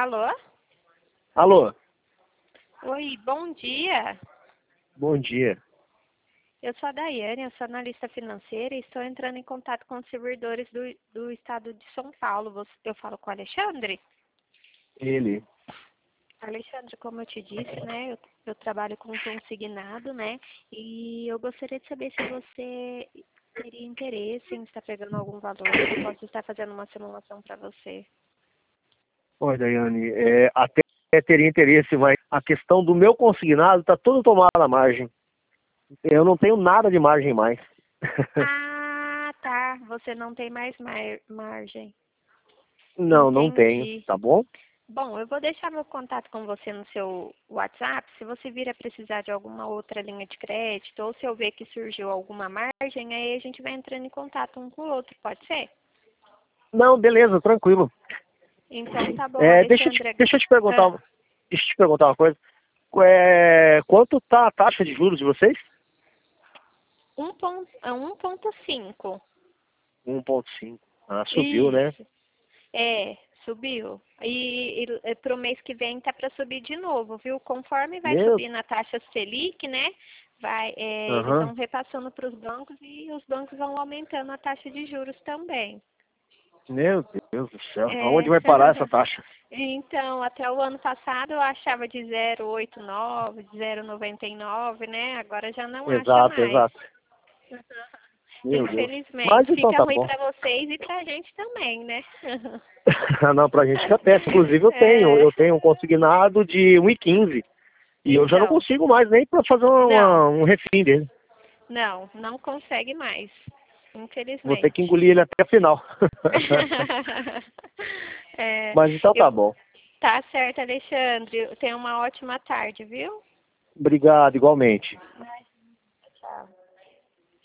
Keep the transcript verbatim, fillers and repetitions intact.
Alô? Alô? Oi, bom dia. Bom dia. Eu sou a Daiane, eu sou analista financeira e estou entrando em contato com os servidores do, do estado de São Paulo. Você- Eu falo com o Alexandre? Ele. Alexandre, como eu te disse, né, eu, eu trabalho com consignado, né, e eu gostaria de saber se você teria interesse em estar pegando algum valor, que eu posso estar fazendo uma simulação para você. Oi, Daiane. É, até teria interesse, mas a questão do meu consignado está tudo tomado à margem. Eu não tenho nada de margem mais. Ah, tá, você não tem mais mar- margem. Não, não tenho, Entendi. tá bom? Bom, eu vou deixar meu contato com você no seu WhatsApp. Se você vir a precisar de alguma outra linha de crédito ou se eu ver que surgiu alguma margem, aí a gente vai entrando em contato um com o outro, pode ser? Não, beleza, tranquilo. Então tá bom, É, deixa, eu te, Alexandre. deixa eu te perguntar, Ah, uma- deixa eu te perguntar uma coisa. É, quanto tá a taxa de juros de vocês? um ponto, ah, um ponto cinco. um vírgula cinco. Ah, subiu, né? Isso. É, subiu. E, e para o mês que vem tá para subir de novo, viu? Conforme vai Meu, subir na taxa Selic, né? Vai, é, eles aham. vão repassando para os bancos e os bancos vão aumentando a taxa de juros também. Meu Deus do céu. É. Aonde vai parar essa taxa? Então, até o ano passado eu achava de zero vírgula oitenta e nove, de zero vírgula noventa e nove, né? Agora já não acha Exato, mais. exato. Meu Deus. Mas Infelizmente. então Fica tá ruim bom. para vocês e pra gente também, né? Ah, não, pra gente fica péssimo. Inclusive eu tenho, É. eu tenho um consignado de um e quinze e eu já não Então, consigo mais nem para fazer uma, não, uma- um refim dele. não, não consegue mais. Vou ter que Infelizmente. engolir ele até o final. É, Mas então eu, tá bom. tá certo, Alexandre. Tenha uma ótima tarde, viu? Obrigado, igualmente.